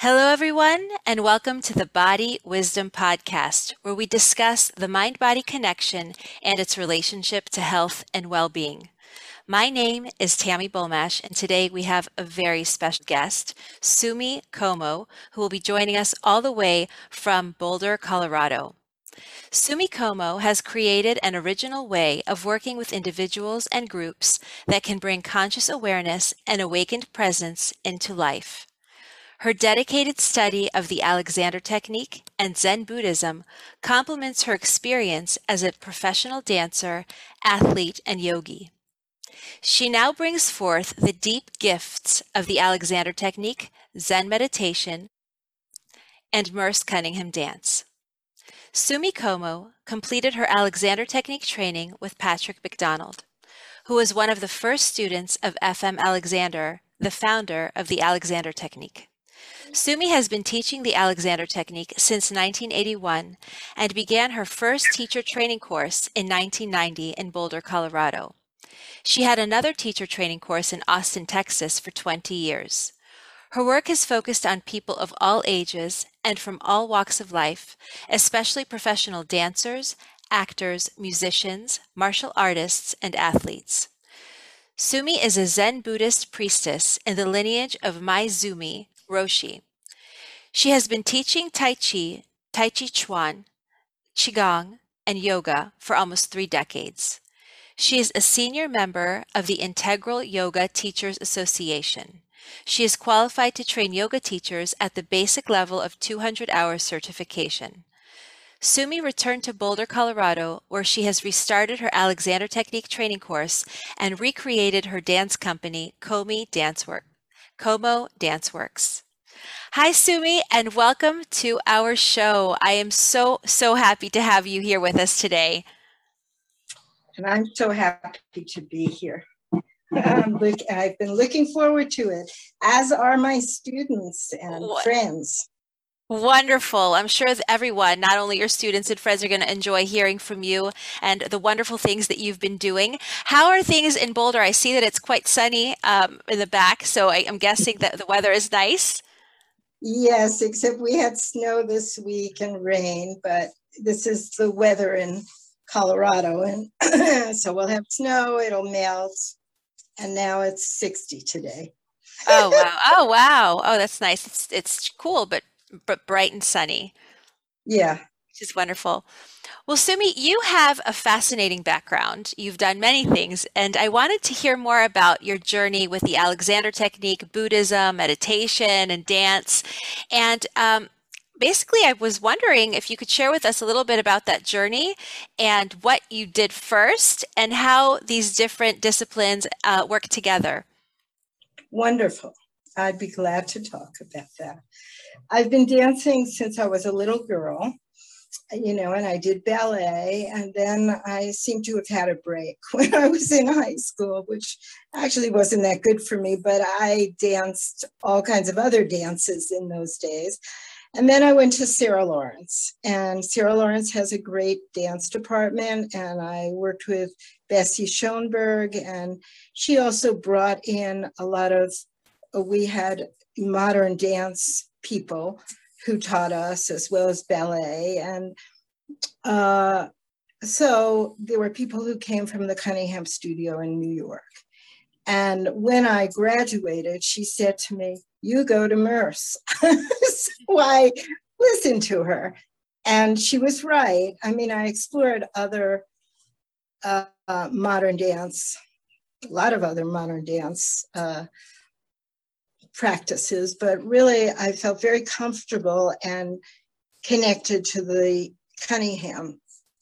Hello, everyone, and welcome to the Body Wisdom Podcast, where we discuss the mind body connection and its relationship to health and well being. My name is Tammy Bolmash, and today we have a very special guest, Sumi Como, who will be joining us all the way from Boulder, Colorado. Sumi Como has created an original way of working with individuals and groups that can bring conscious awareness and awakened presence into life. Her dedicated study of the Alexander Technique and Zen Buddhism complements her experience as a professional dancer, athlete, and yogi. She now brings forth the deep gifts of the Alexander Technique, Zen meditation, and Merce Cunningham dance. Sumi Como completed her Alexander Technique training with Patrick McDonald, who was one of the first students of F.M. Alexander, the founder of the Alexander Technique. Sumi has been teaching the Alexander Technique since 1981 and began her first teacher training course in 1990 in Boulder, Colorado. She had another teacher training course in Austin, Texas for 20 years. Her work is focused on people of all ages and from all walks of life, especially professional dancers, actors, musicians, martial artists, and athletes. Sumi is a Zen Buddhist priestess in the lineage of Maezumi Roshi. She has been teaching Tai Chi Chuan, Qigong, and yoga for almost 3 decades. She is a senior member of the Integral Yoga Teachers Association. She is qualified to train yoga teachers at the basic level of 200-hour certification. Sumi returned to Boulder, Colorado, where she has restarted her Alexander Technique training course and recreated her dance company, Como Dance Works. Hi, Sumi, and welcome to our show. I am so happy to have you here with us today. And I'm so happy to be here. I've been looking forward to it, as are my students and friends. Wonderful. I'm sure that everyone, not only your students and friends, are going to enjoy hearing from you and the wonderful things that you've been doing. How are things in Boulder? I see that it's quite sunny in the back, so I'm guessing that the weather is nice. Yes, except we had snow this week and rain, but this is the weather in Colorado. And so we'll have snow, it'll melt. And now it's 60 today. Oh, wow. Oh, wow. Oh, that's nice. It's cool, but bright and sunny. Yeah. Which is wonderful. Well, Sumi, you have a fascinating background. You've done many things, and I wanted to hear more about your journey with the Alexander Technique, Buddhism, meditation, and dance. And basically, I was wondering if you could share with us a little bit about that journey and what you did first and how these different disciplines work together. Wonderful. I'd be glad to talk about that. I've been dancing since I was a little girl. And I did ballet, and then I seem to have had a break when I was in high school, which actually wasn't that good for me, but I danced all kinds of other dances in those days. And then I went to Sarah Lawrence, and Sarah Lawrence has a great dance department, and I worked with Bessie Schoenberg, and she also brought in a lot of, we had modern dance people who taught us as well as ballet. And so there were people who came from the Cunningham studio in New York. And when I graduated, she said to me, "You go to Merce." So I listened to her. And she was right. I mean, I explored other modern dance, a lot of other modern dance practices, but really I felt very comfortable and connected to the Cunningham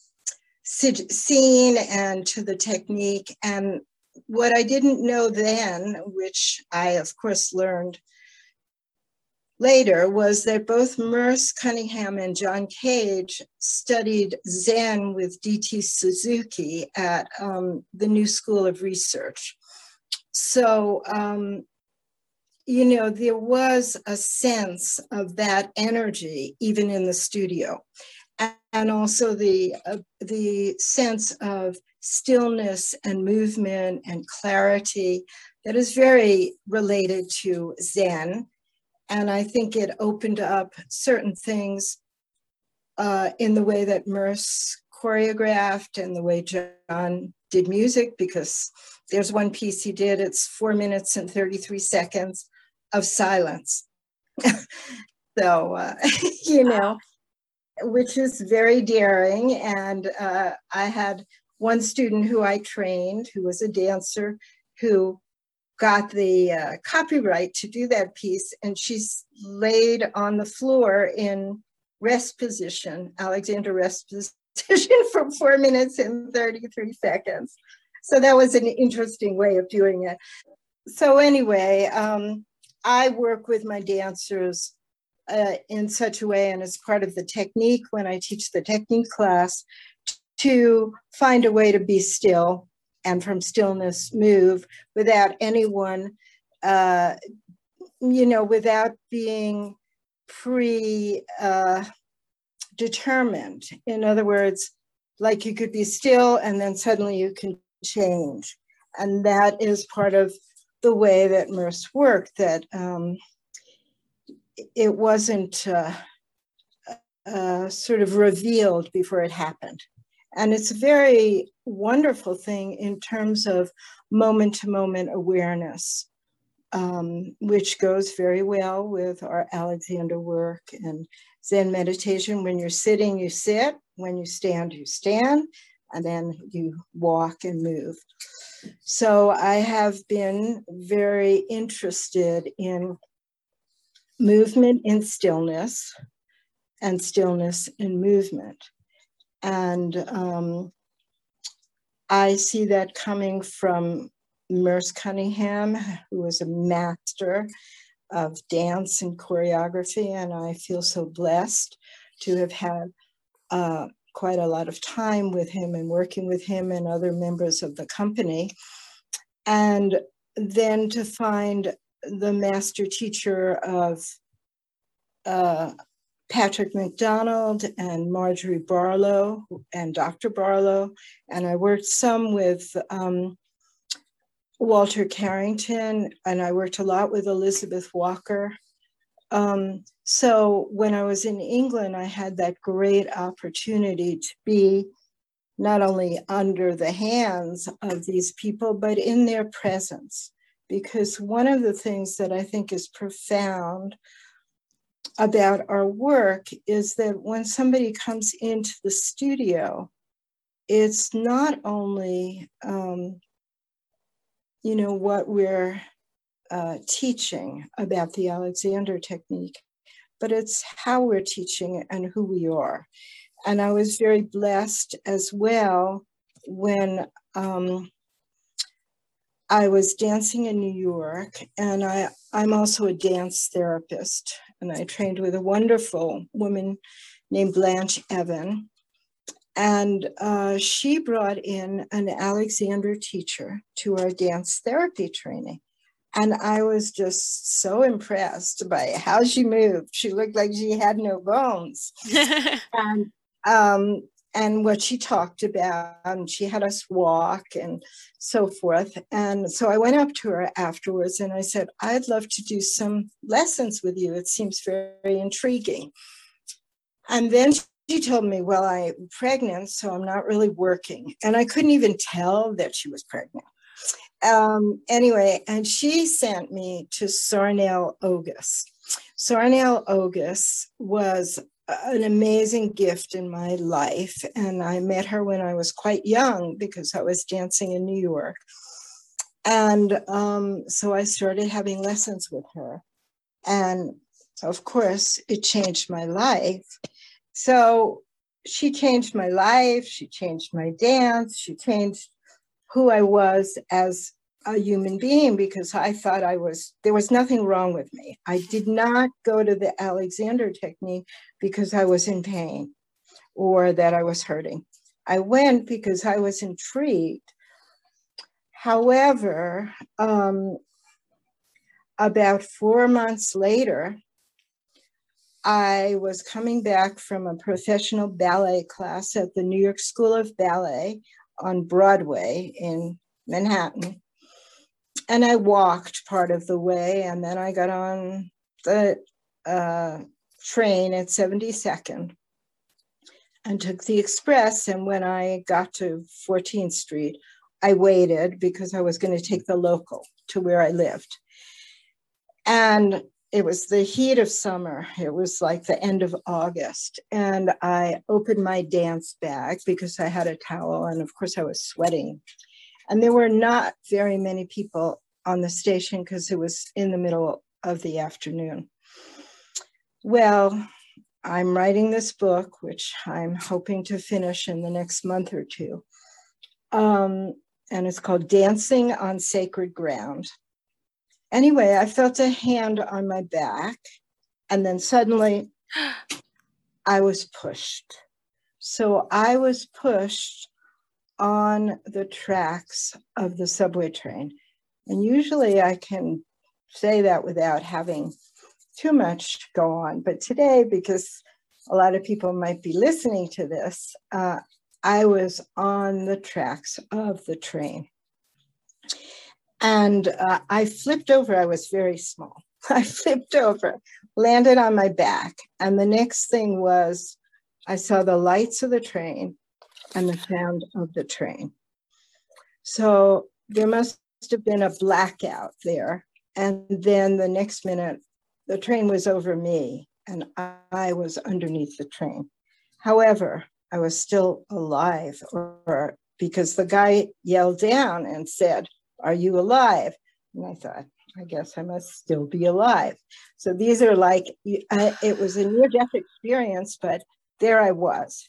scene and to the technique. And what I didn't know then, which I of course learned later, was that both Merce Cunningham and John Cage studied Zen with D.T. Suzuki at the New School of Research. So, there was a sense of that energy even in the studio, and also the sense of stillness and movement and clarity that is very related to Zen. And I think it opened up certain things in the way that Merce choreographed and the way John did music, because there's one piece he did, it's 4 minutes and 33 seconds of silence. So, you know, which is very daring. And I had one student who I trained, who was a dancer, who got the copyright to do that piece, and she's laid on the floor in rest position, Alexander rest position, for 4 minutes and 33 seconds. So that was an interesting way of doing it. So anyway, I work with my dancers in such a way, and as part of the technique when I teach the technique class, to find a way to be still and from stillness move without anyone, you know, without being determined. In other words, like you could be still and then suddenly you can change. And that is part of the way that Merce worked, that it wasn't sort of revealed before it happened. And it's a very wonderful thing in terms of moment-to-moment awareness, which goes very well with our Alexander work and Zen meditation. When you're sitting, you sit. When you stand, and then you walk and move. So I have been very interested in movement in stillness and stillness in movement. And I see that coming from Merce Cunningham, who was a master of dance and choreography, and I feel so blessed to have had quite a lot of time with him and working with him and other members of the company. And then to find the master teacher of Patrick McDonald and Marjorie Barlow and Dr. Barlow. And I worked some with Walter Carrington, and I worked a lot with Elizabeth Walker. So when I was in England, I had that great opportunity to be not only under the hands of these people, but in their presence. Because one of the things that I think is profound about our work is that when somebody comes into the studio, it's not only, you know, what we're teaching about the Alexander technique, but it's how we're teaching and who we are. And I was very blessed as well when I was dancing in New York, and I'm also a dance therapist, and I trained with a wonderful woman named Blanche Evan. And she brought in an Alexander teacher to our dance therapy training. And I was just so impressed by how she moved. She looked like she had no bones. And what she talked about, and she had us walk and so forth. And so I went up to her afterwards and I said, I'd love to do some lessons with you. It seems very intriguing. And then she told me, well, I'm pregnant, so I'm not really working. And I couldn't even tell that she was pregnant. Anyway, and she sent me to Sarnell Ogus. Sarnell Ogus was an amazing gift in my life. And I met her when I was quite young because I was dancing in New York. And so I started having lessons with her. And of course, it changed my life. So she changed my life. She changed my dance. She changed who I was as a human being, because I thought there was nothing wrong with me. I did not go to the Alexander technique because I was in pain or that I was hurting. I went because I was intrigued. However, about 4 months later, I was coming back from a professional ballet class at the New York School of Ballet on Broadway in Manhattan. And I walked part of the way, and then I got on the train at 72nd and took the express. And when I got to 14th Street, I waited because I was going to take the local to where I lived. And it was the heat of summer. It was like the end of August. And I opened my dance bag because I had a towel. And of course, I was sweating. And there were not very many people on the station because it was in the middle of the afternoon. Well, I'm writing this book, which I'm hoping to finish in the next month or two. And it's called Dancing on Sacred Ground. Anyway, I felt a hand on my back, and then suddenly I was pushed. So I was pushed on the tracks of the subway train. And usually I can say that without having too much go on. But today, because a lot of people might be listening to this, I was on the tracks of the train. And I flipped over. I was very small. I flipped over, landed on my back. And the next thing was I saw the lights of the train and the sound of the train. So there must have been a blackout there. And then the next minute, the train was over me and I was underneath the train. However, I was still alive, or because the guy yelled down and said, "Are you alive?" And I thought, I guess I must still be alive. So these are like, it was a near-death experience, but there I was.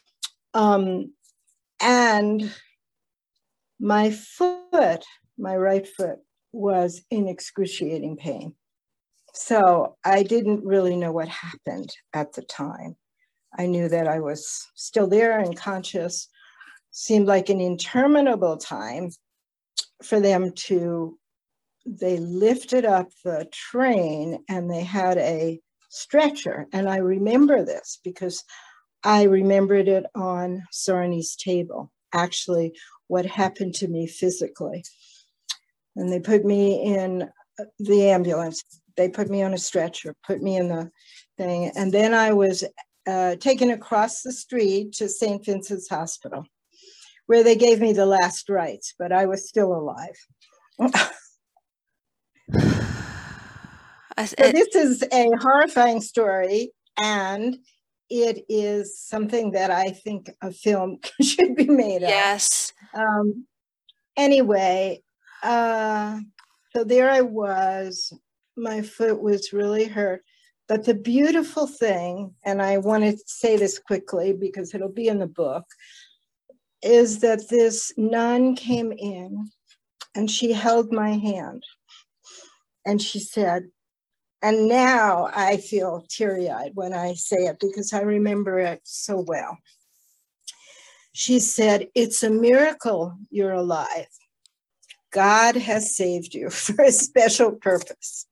And my foot, my right foot, was in excruciating pain. So I didn't really know what happened at the time. I knew that I was still there and conscious. Seemed like an interminable time for them to, they lifted up the train and they had a stretcher. And I remember this because I remembered it on Sarni's table, actually what happened to me physically. And they put me in the ambulance. They put me on a stretcher, put me in the thing. And then I was taken across the street to St. Vincent's Hospital, where they gave me the last rites, but I was still alive. So this is a horrifying story, and it is something that I think a film should be made of. Yes. Anyway, so there I was. My foot was really hurt. But the beautiful thing, and I want to say this quickly because it'll be in the book, is that this nun came in and she held my hand and she said, and now I feel teary-eyed when I say it because I remember it so well. She said, "It's a miracle you're alive. God has saved you for a special purpose."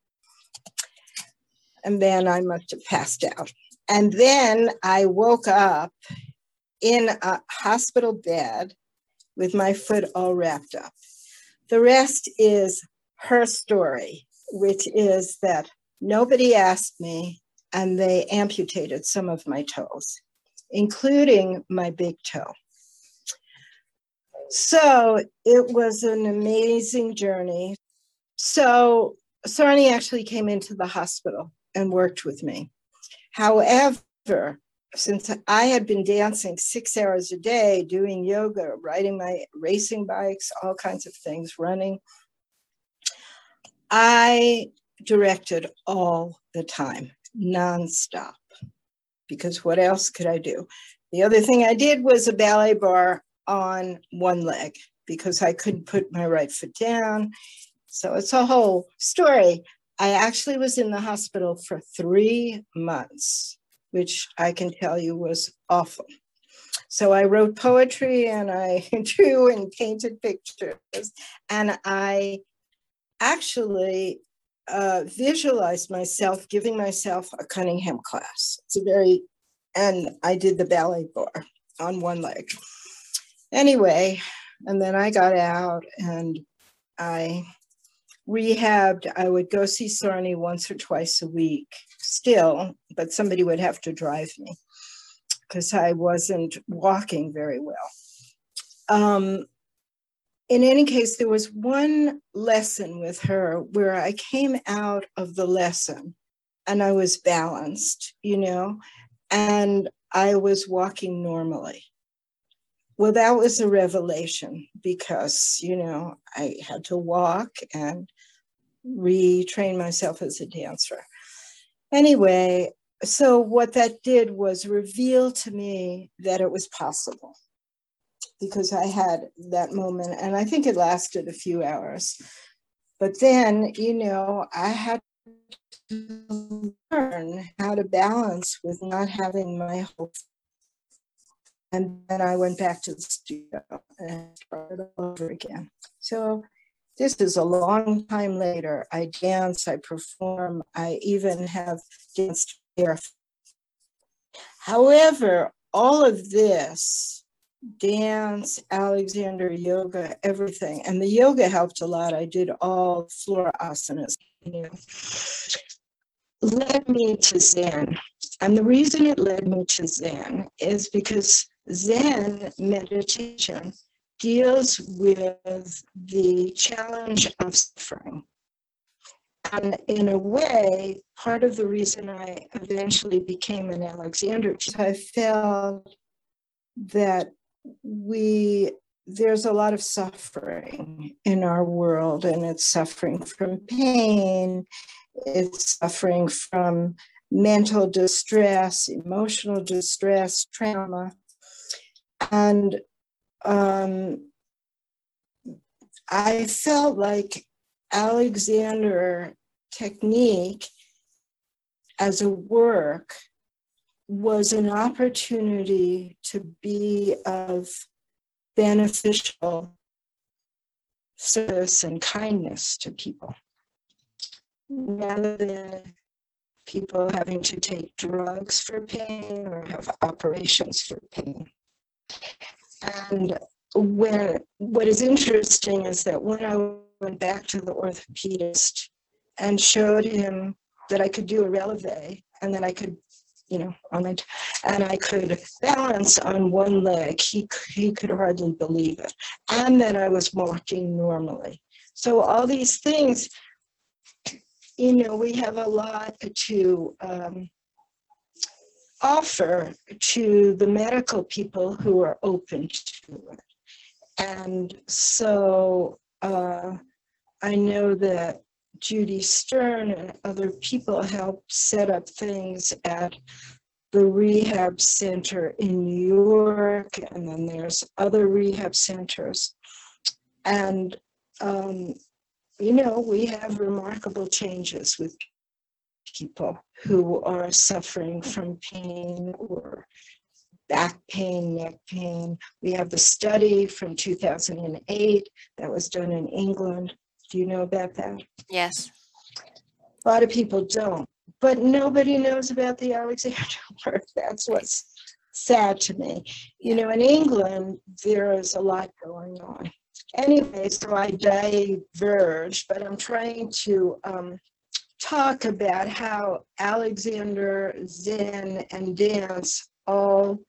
And then I must have passed out. And then I woke up in a hospital bed with my foot all wrapped up. The rest is her story, which is that nobody asked me and they amputated some of my toes, including my big toe. So it was an amazing journey. So Sarni actually came into the hospital and worked with me. However, since I had been dancing 6 hours a day, doing yoga, riding my racing bikes, all kinds of things, running, I directed all the time, nonstop, because what else could I do? The other thing I did was a ballet bar on one leg because I couldn't put my right foot down. So it's a whole story. I actually was in the hospital for 3 months, which I can tell you was awful. So I wrote poetry and I drew and painted pictures. And I actually visualized myself giving myself a Cunningham class. And I did the ballet bar on one leg. Anyway, and then I got out and I rehabbed. I would go see Sarni once or twice a week still, but somebody would have to drive me because I wasn't walking very well. In any case, there was one lesson with her where I came out of the lesson and I was balanced, and I was walking normally. Well, that was a revelation because, I had to walk and retrain myself as a dancer. Anyway, so what that did was reveal to me that it was possible, because I had that moment, and I think it lasted a few hours. But then, I had to learn how to balance with not having my whole. And then I went back to the studio and started over again. So this is a long time later. I dance, I perform, I even have danced there. However, all of this, dance, Alexander, yoga, everything. And the yoga helped a lot. I did all floor asanas, led me to Zen. And the reason it led me to Zen is because Zen meditation deals with the challenge of suffering. And in a way, part of the reason I eventually became an Alexander, I felt that there's a lot of suffering in our world, and it's suffering from pain, it's suffering from mental distress, emotional distress, trauma. And I felt like Alexander technique as a work was an opportunity to be of beneficial service and kindness to people, rather than people having to take drugs for pain or have operations for pain. And what is interesting is that when I went back to the orthopedist and showed him that I could do a releve and that I could, and I could balance on one leg, he could hardly believe it, and that I was walking normally. So all these things, we have a lot to offer to the medical people who are open to it. And so I know that Judy Stern and other people helped set up things at the rehab center in New York, and then there's other rehab centers. And, we have remarkable changes with people who are suffering from pain or back pain, neck pain. We have the study from 2008 that was done in England. Do you know about that? Yes. A lot of people don't, but nobody knows about the Alexander work. That's what's sad to me. In England, there is a lot going on. Anyway, so I diverge, but I'm trying to talk about how Alexander, Zen, and dance all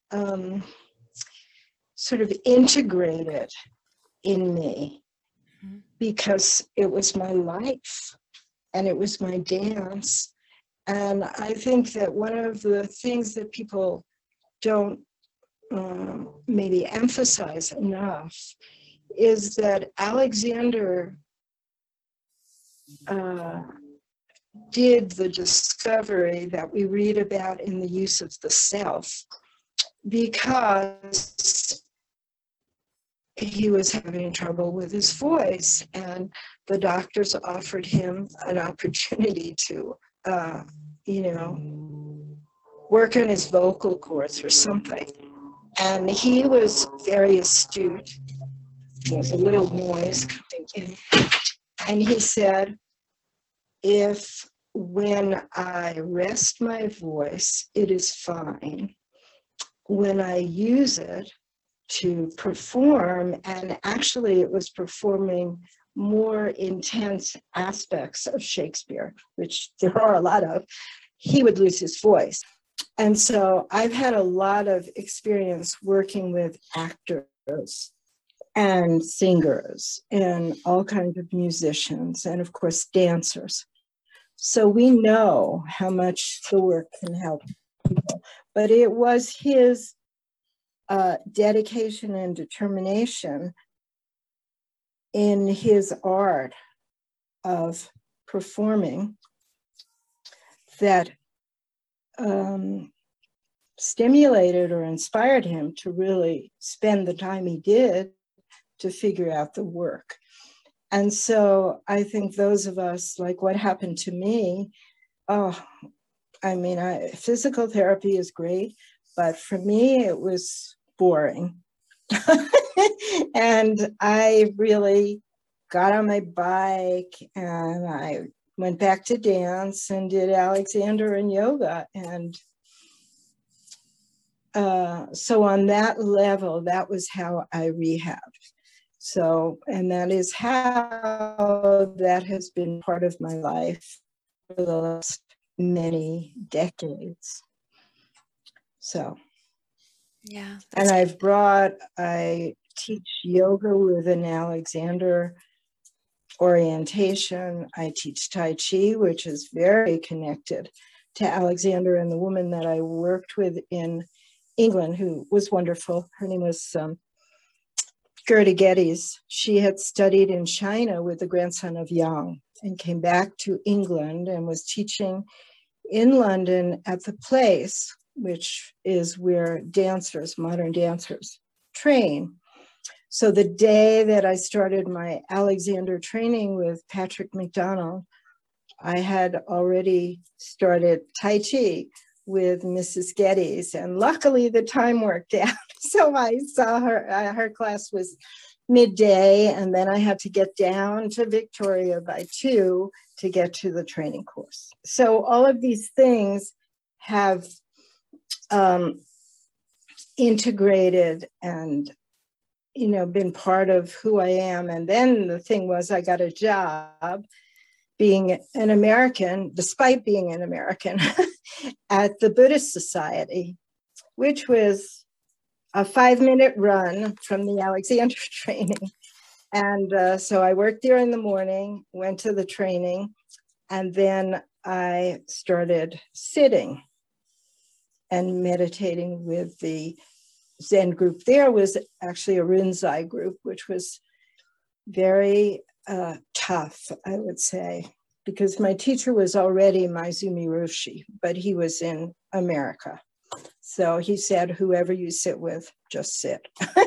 sort of integrated in me, because it was my life and it was my dance. And I think that one of the things that people don't maybe emphasize enough is that Alexander did the discovery that we read about in the use of the self, because he was having trouble with his voice, and the doctors offered him an opportunity to, work on his vocal cords or something. And he was very astute. There's a little noise coming in. And he said, if when I rest my voice, it is fine. When I use it to perform, and actually it was performing more intense aspects of Shakespeare, which there are a lot of, he would lose his voice. And so I've had a lot of experience working with actors and singers and all kinds of musicians and, of course, dancers. So we know how much the work can help people. But it was his dedication and determination in his art of performing that stimulated or inspired him to really spend the time he did to figure out the work. And so I think those of us, like what happened to me, physical therapy is great, but for me, it was boring. And I really got on my bike and I went back to dance and did Alexander and yoga. And so on that level, that was how I rehabbed. So, and that is how that has been part of my life for the last many decades. So, yeah. And I teach yoga with an Alexander orientation. I teach Tai Chi, which is very connected to Alexander, and the woman that I worked with in England, who was wonderful. Her name was Gerda Geddes. She had studied in China with the grandson of Yang and came back to England and was teaching in London at the Place, which is where dancers, modern dancers, train. So the day that I started my Alexander training with Patrick McDonald, I had already started Tai Chi with Mrs. Geddes, and luckily the time worked out. So I saw her, her class was midday, and then I had to get down to Victoria by 2 to get to the training course. So all of these things have integrated and, you know, been part of who I am. And then the thing was, I got a job being an American, despite being an American, at the Buddhist Society, which was a 5-minute run from the Alexander training. And so I worked there in the morning, went to the training, and then I started sitting and meditating with the Zen group. There was actually a Rinzai group, which was very tough, I would say, because my teacher was already Maizumi Roshi, but he was in America. So he said, whoever you sit with, just sit.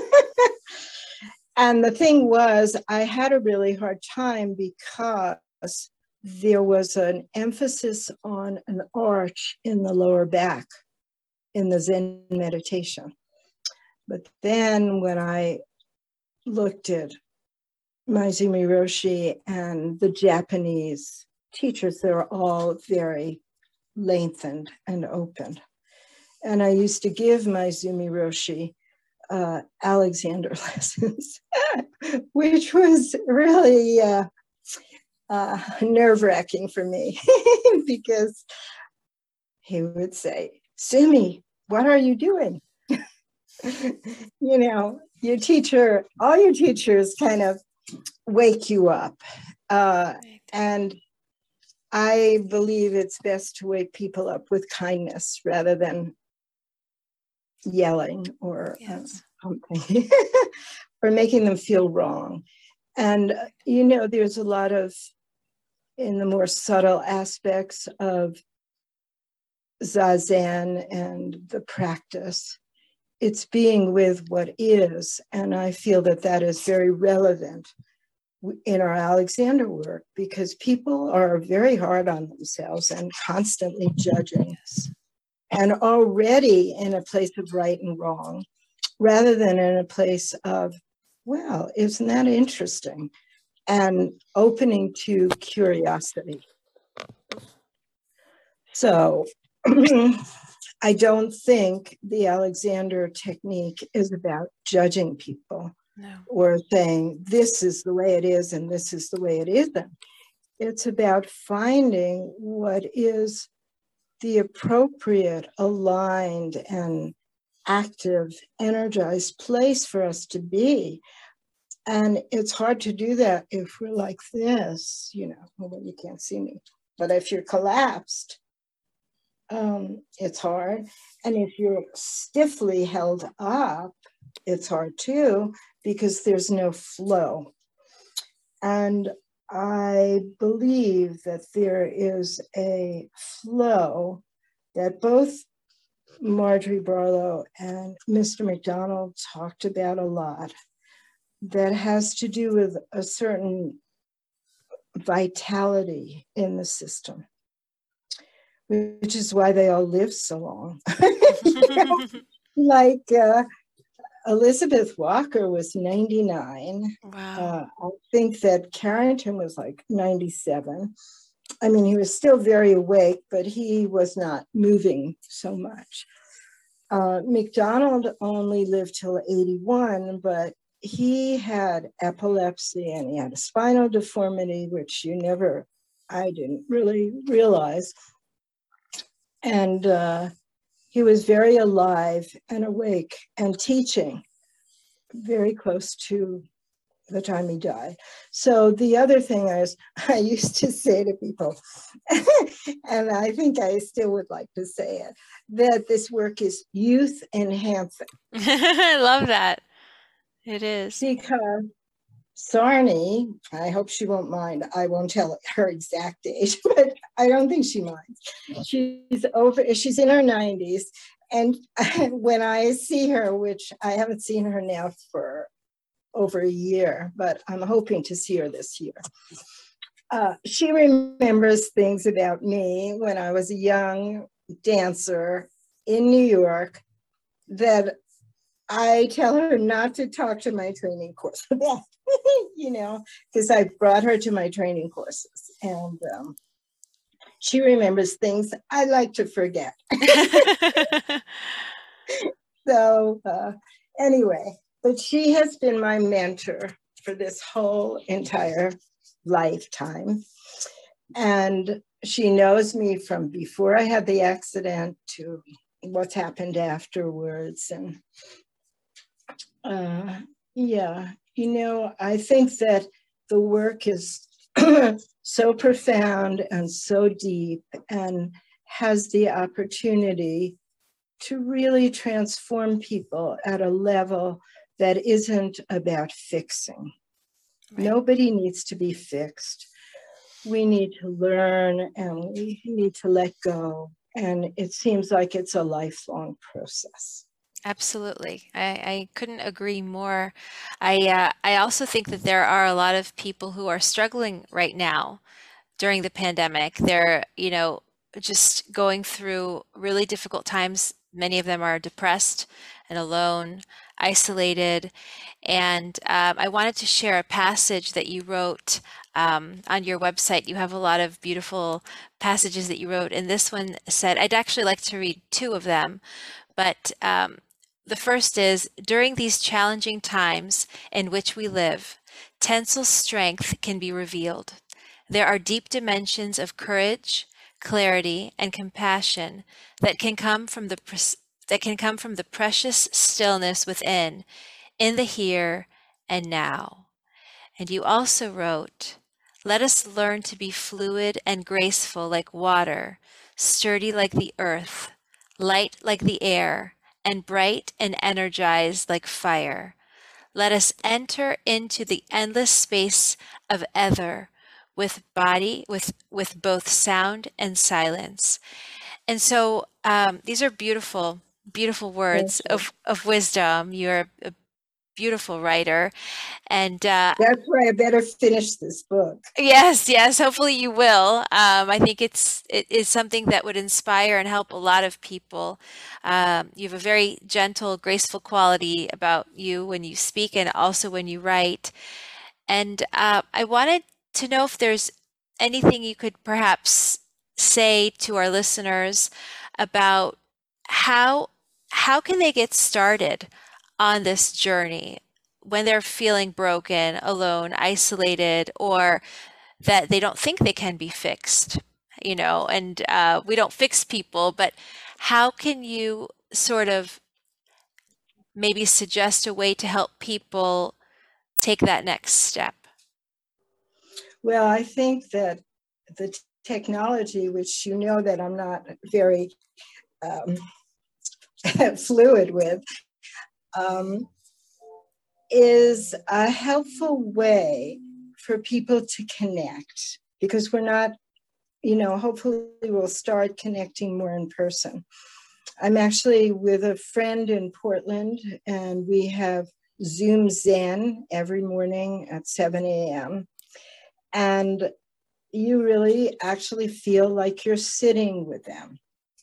And the thing was, I had a really hard time because there was an emphasis on an arch in the lower back in the Zen meditation. But then when I looked at Maizumi Roshi and the Japanese teachers, they were all very lengthened and open. And I used to give Maizumi Roshi Alexander lessons, which was really nerve-wracking for me because he would say, Sumi, what are you doing? You know, your teacher, all your teachers kind of wake you up. And I believe it's best to wake people up with kindness rather than yelling or something, or making them feel wrong. And, you know, there's a lot of, in the more subtle aspects of Zazen and the practice, it's being with what is. And I feel that that is very relevant in our Alexander work, because people are very hard on themselves and constantly judging us, and already in a place of right and wrong, rather than in a place of, well, isn't that interesting? And opening to curiosity. So I don't think the Alexander technique is about judging people. No. or saying this is the way it is and this is the way it isn't. It's about finding what is the appropriate, aligned, and active, energized place for us to be. And it's hard to do that if we're like this, well, you can't see me. But if you're collapsed, it's hard. And if you're stiffly held up, it's hard too, because there's no flow. And I believe that there is a flow that both Marjorie Barlow and Mr. McDonald talked about a lot, that has to do with a certain vitality in the system, which is why they all live so long. Like Elizabeth Walker was 99. Wow. I think that Carrington was like 97. I mean, he was still very awake, but he was not moving so much. McDonald only lived till 81, but he had epilepsy and he had a spinal deformity, which I didn't really realize. And he was very alive and awake and teaching very close to the time he died. So the other thing is, I used to say to people, and I think I still would like to say it, that this work is youth enhancing. I love that. It is. Because Sarni, I hope she won't mind, I won't tell her exact age, but I don't think she minds. She's in her 90s. And when I see her, which I haven't seen her now for over a year, but I'm hoping to see her this year. She remembers things about me when I was a young dancer in New York that I tell her not to talk to my training course about, because I brought her to my training courses. And she remembers things I like to forget. So anyway, but she has been my mentor for this whole entire lifetime. And she knows me from before I had the accident to what's happened afterwards. And I think that the work is so profound and so deep and has the opportunity to really transform people at a level that isn't about fixing. Right. Nobody needs to be fixed. We need to learn and we need to let go. And it seems like it's a lifelong process. Absolutely. I couldn't agree more. I also think that there are a lot of people who are struggling right now during the pandemic. They're, just going through really difficult times. Many of them are depressed and alone, isolated. And I wanted to share a passage that you wrote on your website. You have a lot of beautiful passages that you wrote. And this one said, I'd actually like to read two of them, but the first is, during these challenging times in which we live, Tensel's strength can be revealed. There are deep dimensions of courage, clarity, and compassion that can come from the precious stillness within, in the here and now. And you also wrote, let us learn to be fluid and graceful like water, sturdy like the earth, light like the air, and bright and energized like fire. Let us enter into the endless space of ether with both sound and silence. And so these are beautiful, beautiful words of wisdom. You're a beautiful writer. And that's why I better finish this book. Yes, hopefully you will. I think it is something that would inspire and help a lot of people. You have a very gentle, graceful quality about you when you speak and also when you write. And I wanted to know if there's anything you could perhaps say to our listeners about how can they get started on this journey? when they're feeling broken, alone, isolated, or that they don't think they can be fixed, and we don't fix people, but how can you sort of maybe suggest a way to help people take that next step? Well, I think that the technology, which you know that I'm not very fluid with, is a helpful way for people to connect, because we're not, hopefully we'll start connecting more in person. I'm actually with a friend in Portland, and we have Zoom Zen every morning at 7 a.m. And you really actually feel like you're sitting with them.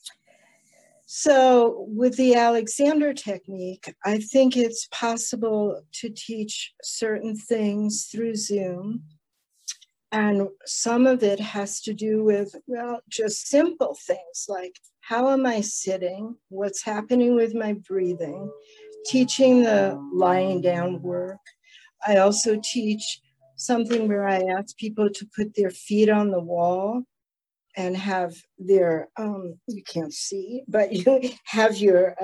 So with the Alexander technique, I think it's possible to teach certain things through Zoom. And some of it has to do with, well, just simple things like, how am I sitting? What's happening with my breathing? Teaching the lying down work. I also teach something where I ask people to put their feet on the wall and have their, you can't see, but you have your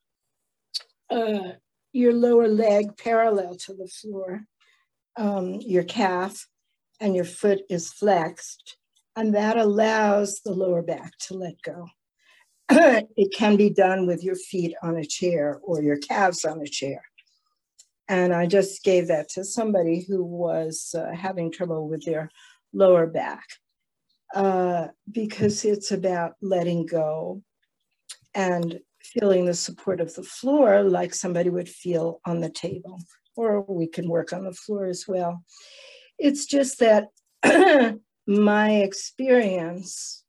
lower leg parallel to the floor, your calf, and your foot is flexed, and that allows the lower back to let go. It can be done with your feet on a chair or your calves on a chair. And I just gave that to somebody who was having trouble with their lower back, because it's about letting go and feeling the support of the floor like somebody would feel on the table, or we can work on the floor as well. It's just that my experience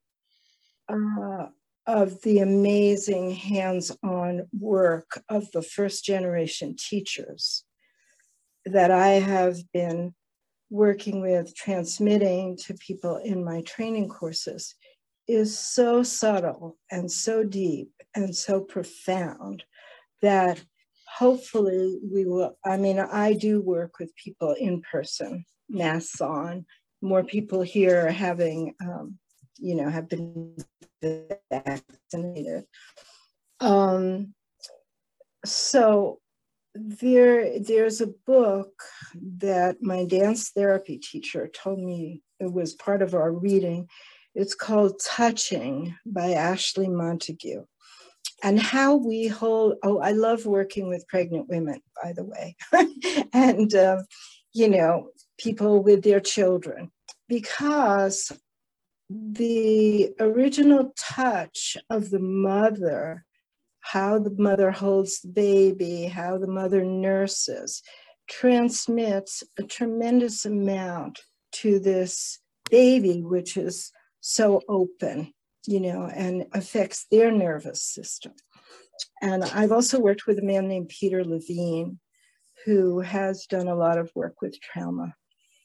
of the amazing hands-on work of the first generation teachers that I have been working with, transmitting to people in my training courses, is so subtle and so deep and so profound that hopefully we will. I mean, I do work with people in person, masks on. More people here are having, have been vaccinated. So there's a book that my dance therapy teacher told me, it was part of our reading. It's called Touching by Ashley Montague. And how we hold, I love working with pregnant women, by the way, and, people with their children, because the original touch of the mother, how the mother holds the baby, how the mother nurses, transmits a tremendous amount to this baby, which is so open, and affects their nervous system. And I've also worked with a man named Peter Levine, who has done a lot of work with trauma.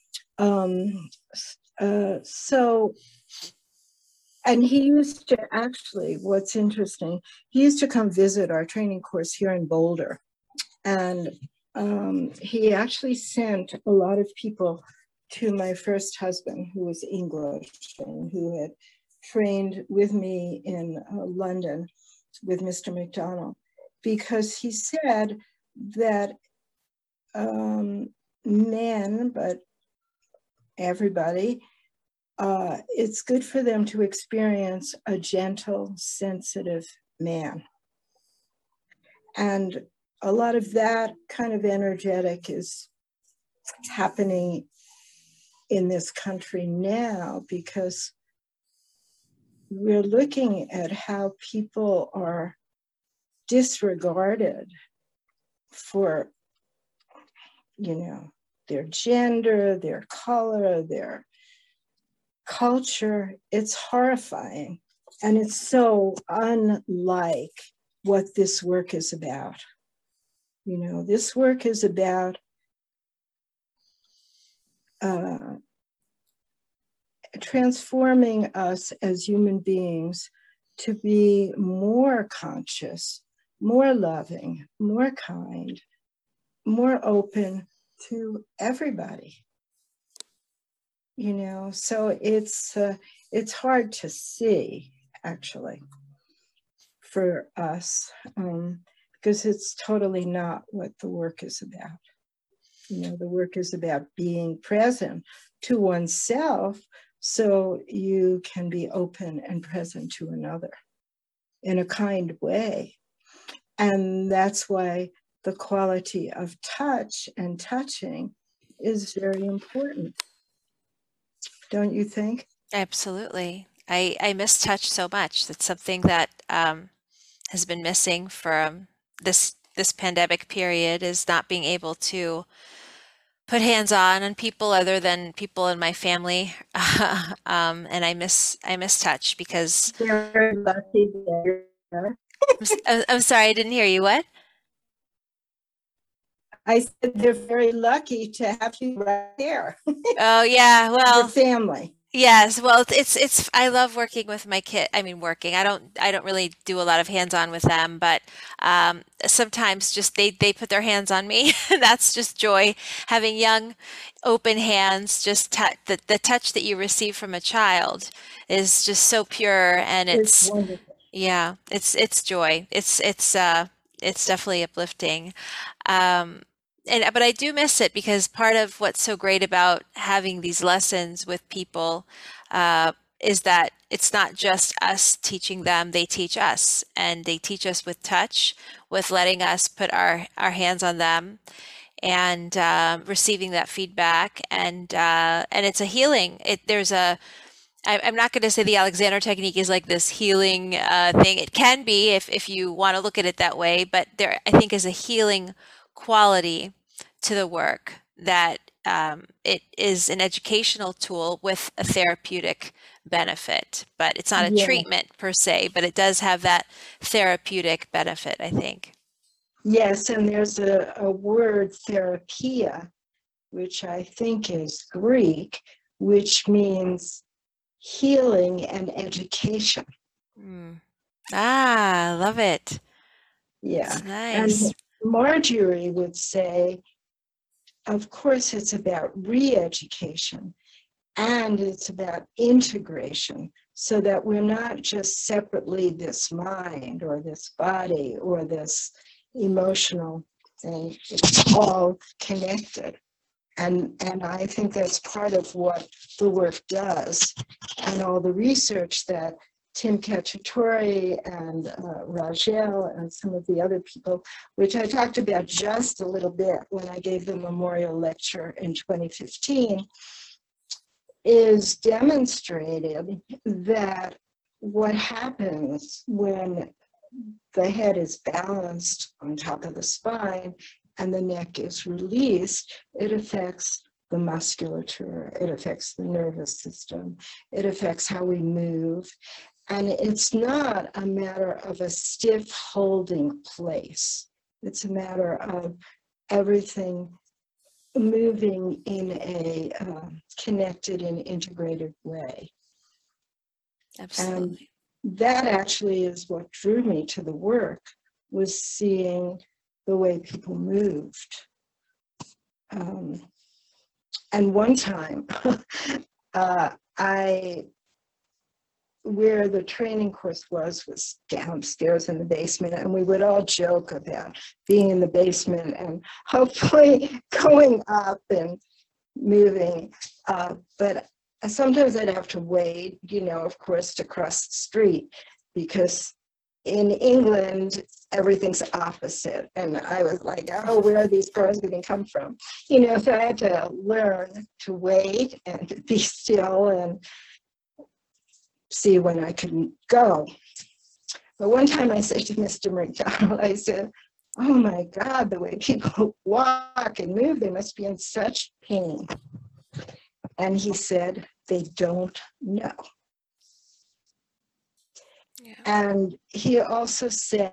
And he used to actually, what's interesting, he used to come visit our training course here in Boulder. And he actually sent a lot of people to my first husband, who was English and who had trained with me in London with Mr. McDonald, because he said that men, but everybody, it's good for them to experience a gentle, sensitive man. And a lot of that kind of energetic is happening in this country now, because we're looking at how people are disregarded for, their gender, their color, their culture. It's horrifying. And it's so unlike what this work is about. This work is about transforming us as human beings to be more conscious, more loving, more kind, more open to everybody. So it's hard to see, actually, for us, because it's totally not what the work is about. The work is about being present to oneself so you can be open and present to another in a kind way. And that's why the quality of touch and touching is very important. Don't you think? Absolutely. I miss touch so much. That's something that has been missing from this pandemic period, is not being able to put hands on people other than people in my family. And I miss touch because Very lucky there. I'm sorry, I didn't hear you. What? I said they're very lucky to have you right there. Oh yeah, Your well, family. yes, well, it's I love working with my kid. I mean, working. I don't really do a lot of hands-on with them, but sometimes just they put their hands on me. That's just joy. Having young, open hands, just the touch that you receive from a child is just so pure, and It's wonderful. yeah, it's joy. It's definitely uplifting. Um, but I do miss it because part of what's so great about having these lessons with people is that it's not just us teaching them, they teach us, and they teach us with touch, with letting us put our hands on them and receiving that feedback, and it's a healing. I'm not going to say the Alexander technique is like this healing thing. It can be if you want to look at it that way, but there, I think, is a healing quality to the work that it is an educational tool with a therapeutic benefit. But it's not a Yeah. treatment per se, but it does have that therapeutic benefit, I think. Yes, and there's a word, therapia, which I think is Greek, which means healing and education. Mm. Ah, love it. Yeah. It's nice. And Marjorie would say, of course, it's about re-education and it's about integration so that we're not just separately this mind or this body or this emotional thing. It's all connected. And I think that's part of what the work does. And all the research that Tim Cacciatore and Rajel and some of the other people, which I talked about just a little bit when I gave the memorial lecture in 2015, is demonstrated that what happens when the head is balanced on top of the spine and the neck is released, it affects the musculature, it affects the nervous system, it affects how we move. And it's not a matter of a stiff holding place. It's a matter of everything moving in a connected and integrated way. Absolutely. And that actually is what drew me to the work, was seeing the way people moved. And one time, where the training course was downstairs in the basement, and we would all joke about being in the basement and hopefully going up and moving. But sometimes I'd have to wait, of course, to cross the street, because in England, everything's opposite. And I was like, oh, where are these cars going to come from? So I had to learn to wait and to be still and see when I could go. But one time I said to Mr. McDonald, I said, oh my God, the way people walk and move, they must be in such pain. And he said, they don't know. Yeah. And he also said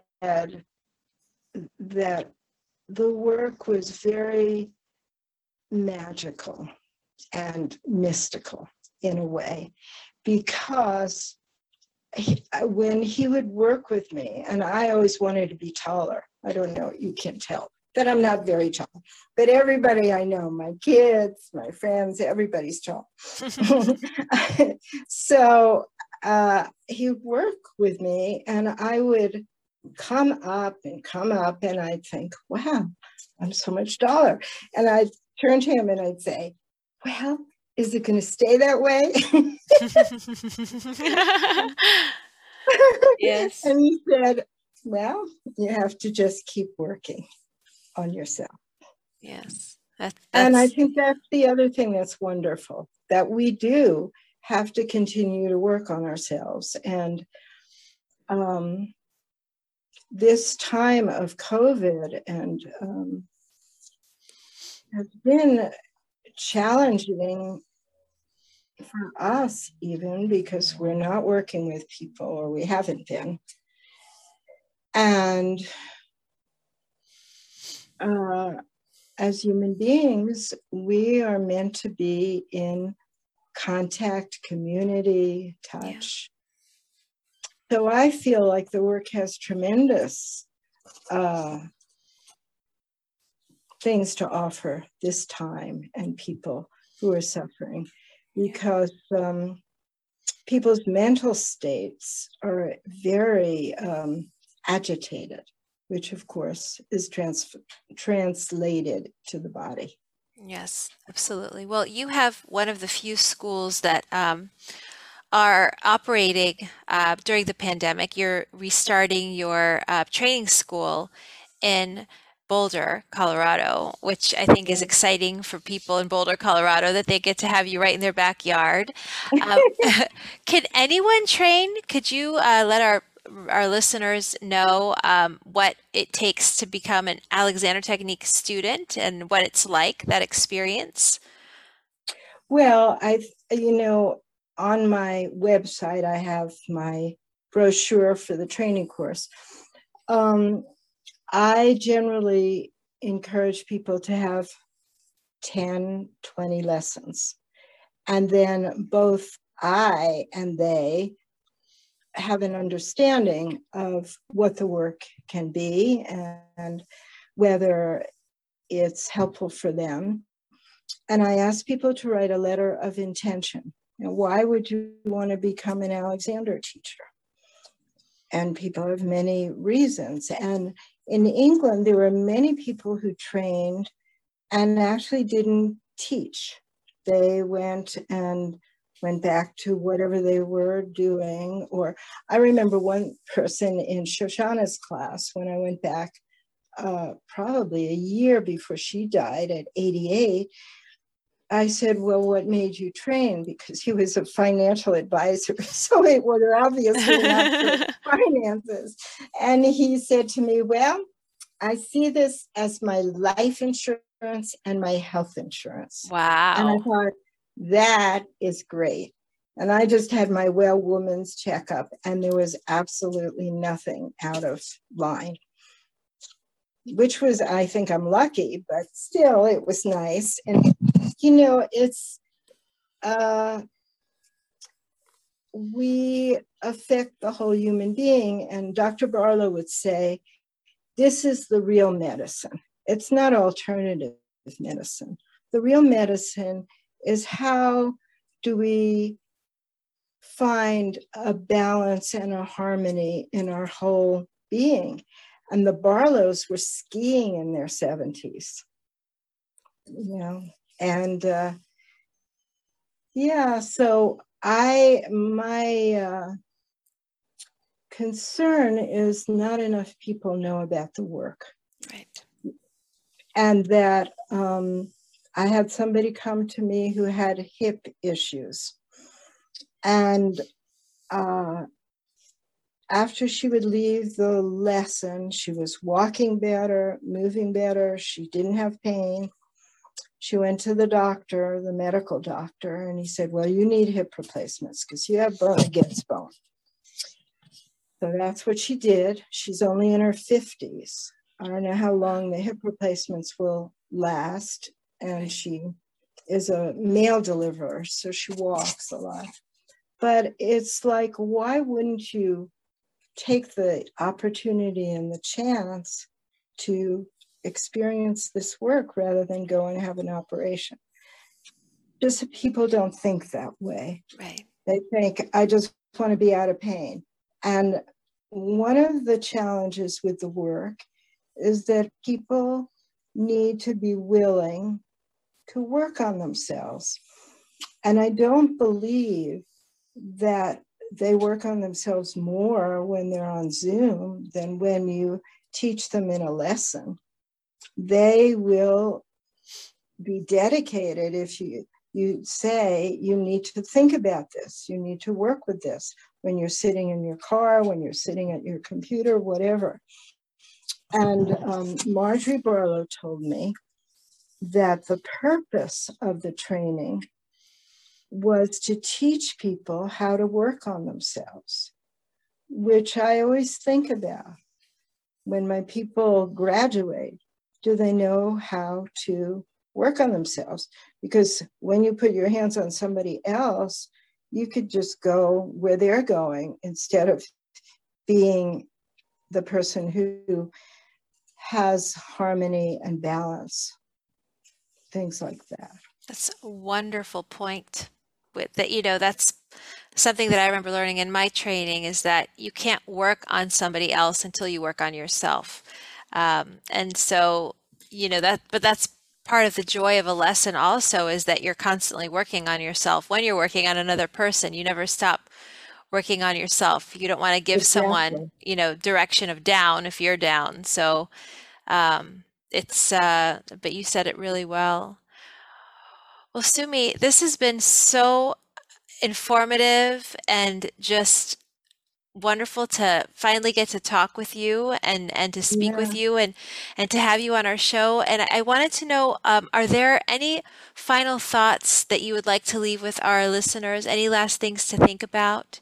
that the work was very magical and mystical in a way, because when he would work with me, and I always wanted to be taller. I don't know, you can tell, that I'm not very tall, but everybody I know, my kids, my friends, everybody's tall. So he'd work with me, and I would come up, and I'd think, wow, I'm so much taller. And I'd turn to him and I'd say, well, is it going to stay that way? Yes. And he said, well, you have to just keep working on yourself. Yes. And I think that's the other thing that's wonderful, that we do have to continue to work on ourselves. And this time of COVID and has been challenging for us, even because we're not working with people, or we haven't been. And as human beings, we are meant to be in contact, community, touch. Yeah. So I feel like the work has tremendous things to offer this time, and people who are suffering, because people's mental states are very agitated, which of course is translated to the body. Yes, absolutely. Well, you have one of the few schools that are operating during the pandemic. You're restarting your training school in Boulder, Colorado, which I think is exciting for people in Boulder, Colorado, that they get to have you right in their backyard. Can anyone train? Could you let our listeners know what it takes to become an Alexander Technique student and what it's like, that experience? Well, on my website, I have my brochure for the training course. I generally encourage people to have 10, 20 lessons. And then both I and they have an understanding of what the work can be and whether it's helpful for them. And I ask people to write a letter of intention. Why would you want to become an Alexander teacher? And people have many reasons. And in England, there were many people who trained and actually didn't teach. They went back to whatever they were doing. Or I remember one person in Shoshana's class, when I went back probably a year before she died at 88, I said, well, what made you train? Because he was a financial advisor. So it was obviously not for finances. And he said to me, well, I see this as my life insurance and my health insurance. Wow. And I thought, that is great. And I just had my well woman's checkup, and there was absolutely nothing out of line, which was, I think I'm lucky, but still it was nice. And, it's, we affect the whole human being. And Dr. Barlow would say, this is the real medicine. It's not alternative medicine. The real medicine is, how do we find a balance and a harmony in our whole being? And the Barlows were skiing in their 70s, and so my concern is not enough people know about the work. Right. And that I had somebody come to me who had hip issues. And after she would leave the lesson, she was walking better, moving better. She didn't have pain. She went to the doctor, the medical doctor, and he said, well, you need hip replacements because you have bone against bone. So that's what she did. She's only in her 50s. I don't know how long the hip replacements will last. And she is a male deliverer, so she walks a lot. But it's like, why wouldn't you take the opportunity and the chance to experience this work rather than go and have an operation. Just people don't think that way. Right. They think, I just want to be out of pain. And one of the challenges with the work is that people need to be willing to work on themselves. And I don't believe that they work on themselves more when they're on Zoom than when you teach them in a lesson. They will be dedicated if you say you need to think about this, you need to work with this when you're sitting in your car, when you're sitting at your computer, whatever. And Marjorie Barlow told me that the purpose of the training was to teach people how to work on themselves, which I always think about. When my people graduate, do they know how to work on themselves? Because when you put your hands on somebody else, you could just go where they're going instead of being the person who has harmony and balance, things like that. That's a wonderful point. With that, that's something that I remember learning in my training, is that you can't work on somebody else until you work on yourself. And so, but that's part of the joy of a lesson also, is that you're constantly working on yourself. When you're working on another person, you never stop working on yourself. You don't want to give someone, direction of down if you're down. So but you said it really well. Well, Sumi, this has been so informative and just wonderful to finally get to talk with you and to speak with you and to have you on our show. And I wanted to know, are there any final thoughts that you would like to leave with our listeners? Any last things to think about?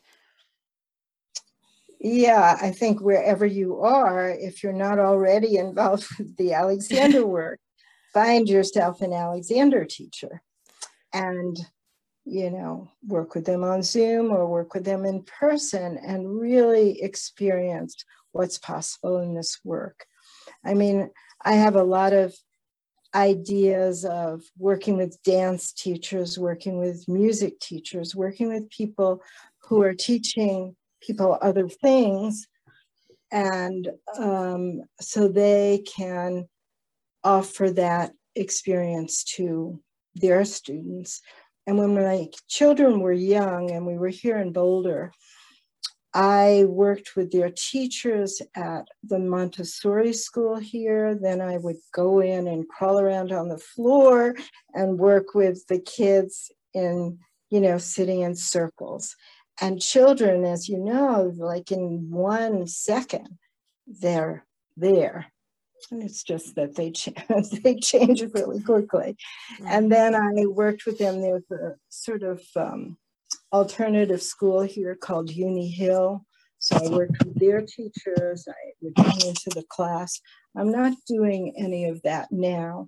Yeah, I think wherever you are, if you're not already involved with the Alexander work, find yourself an Alexander teacher and, work with them on Zoom or work with them in person and really experience what's possible in this work. I mean, I have a lot of ideas of working with dance teachers, working with music teachers, working with people who are teaching people other things, and so they can offer that experience to their students. And when my children were young and we were here in Boulder, I worked with their teachers at the Montessori school here. Then I would go in and crawl around on the floor and work with the kids in, sitting in circles. And children, as you know, like in 1 second, they're there. And it's just that they change really quickly. Mm-hmm. And then I worked with them. There was a sort of alternative school here called Uni Hill. So I worked with their teachers. I would come into the class. I'm not doing any of that now.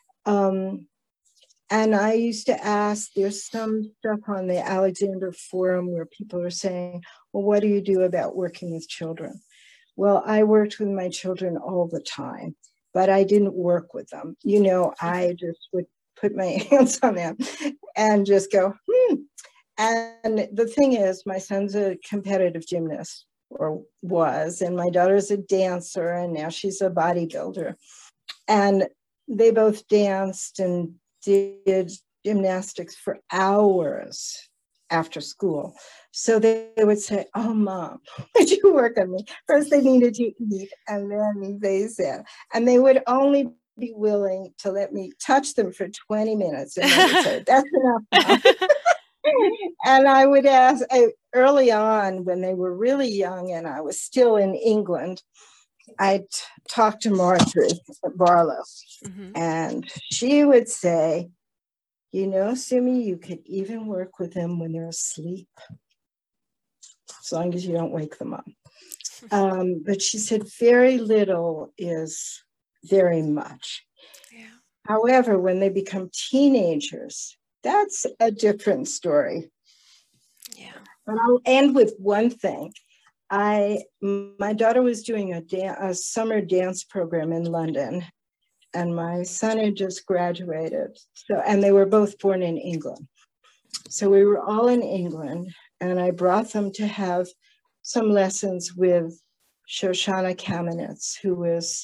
And I used to ask, there's some stuff on the Alexander Forum where people are saying, well, what do you do about working with children? Well, I worked with my children all the time, but I didn't work with them. I just would put my hands on them and just go, And the thing is, my son's a competitive gymnast, or was, and my daughter's a dancer, and now she's a bodybuilder. And they both danced and did gymnastics for hours after school. So they would say, oh, Mom, would you work on me? First they needed to eat, and then they said, and they would only be willing to let me touch them for 20 minutes. And they would say, that's enough, Mom. And I would ask, early on when they were really young and I was still in England, I'd talk to Marjorie Barlow, and she would say, Sumi, you could even work with them when they're asleep, as long as you don't wake them up. But she said very little is very much. Yeah. However, when they become teenagers, that's a different story. Yeah. But I'll end with one thing. My daughter was doing a summer dance program in London, and my son had just graduated. So, and they were both born in England. So we were all in England, and I brought them to have some lessons with Shoshana Kamenetz, who was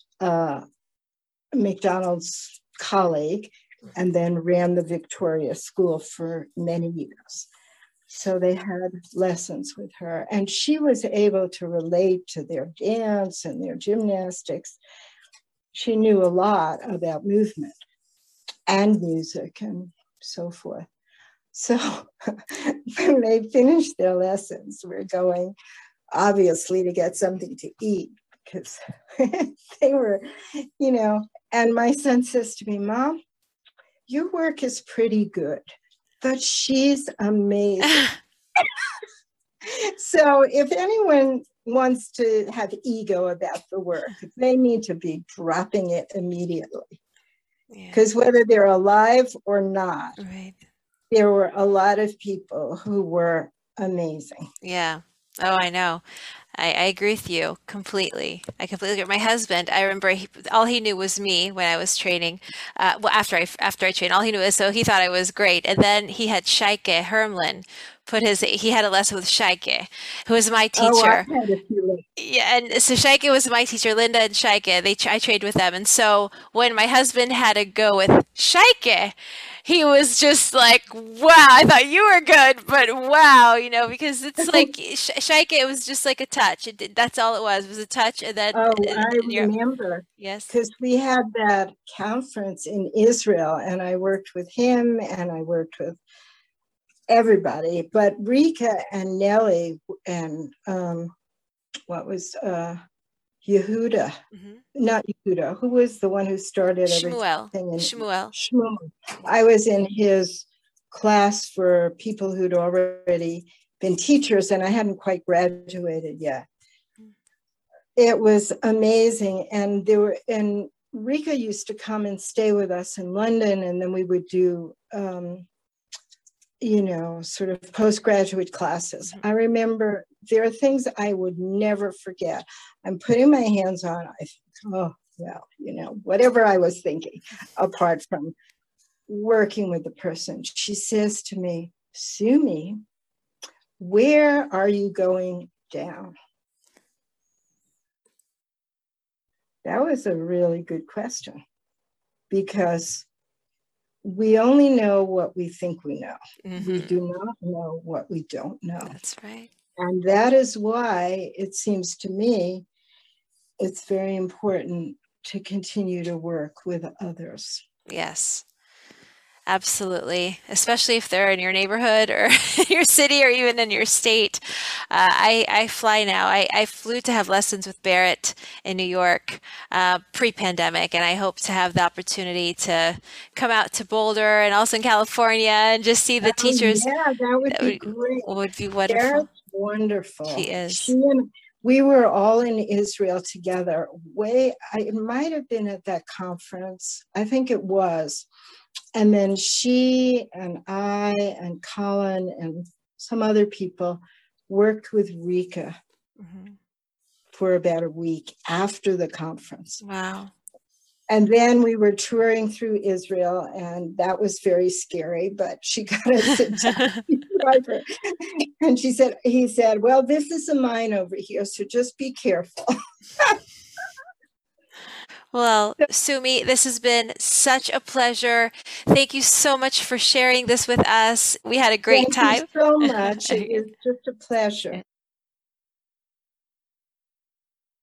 McDonald's colleague and then ran the Victoria School for many years. So they had lessons with her, and she was able to relate to their dance and their gymnastics. She knew a lot about movement and music and so forth. So when they finished their lessons, we're going, obviously, to get something to eat because they were, and my son says to me, Mom, your work is pretty good, but she's amazing. So if anyone wants to have ego about the work, they need to be dropping it immediately. Because whether they're alive or not, right. There were a lot of people who were amazing. Yeah. Oh, I know. I agree with you completely. I completely agree. My husband, I remember all he knew was me when I was training. Well, after I trained, all he knew was, so he thought I was great. And then he had Shaike Hermlin he had a lesson with Shaike, who was my teacher. Oh, I've had a few. Yeah, and so Shaike was my teacher, Linda and Shaike. I trained with them. And so when my husband had to go with Shaike, he was just like, wow, I thought you were good, but wow, because it's like Shaike, it was just like a touch. That's all it was a touch. And then, I remember. Yes. Because we had that conference in Israel, and I worked with him and I worked with everybody. But Rika and Nellie and what was Yehuda, not Yehuda, who was the one who started everything? Shmuel. I was in his class for people who'd already been teachers, and I hadn't quite graduated yet. It was amazing. And Rika used to come and stay with us in London, and then we would do, sort of postgraduate classes. I remember there are things I would never forget. I'm putting my hands on, I think, oh, well, whatever I was thinking, apart from working with the person. She says to me, Sumi, where are you going down? That was a really good question, because we only know what we think we know. We do not know what we don't know. That's right. And that is why it seems to me it's very important to continue to work with others. Yes, absolutely. Especially if they're in your neighborhood or your city or even in your state. I fly now. I flew to have lessons with Barrett in New York pre-pandemic, and I hope to have the opportunity to come out to Boulder and also in California and just see the teachers. Yeah, that would be great. Would be wonderful. Barrett's wonderful. She is. We were all in Israel together. It might have been at that conference. I think it was. And then she and I and Colin and some other people worked with Rika for about a week after the conference. Wow. And then we were touring through Israel, and that was very scary, but she got us a taxi driver. And he said, well, this is a mine over here, so just be careful. Well, Sumi, this has been such a pleasure. Thank you so much for sharing this with us. We had a great time. Thank you so much. It is just a pleasure.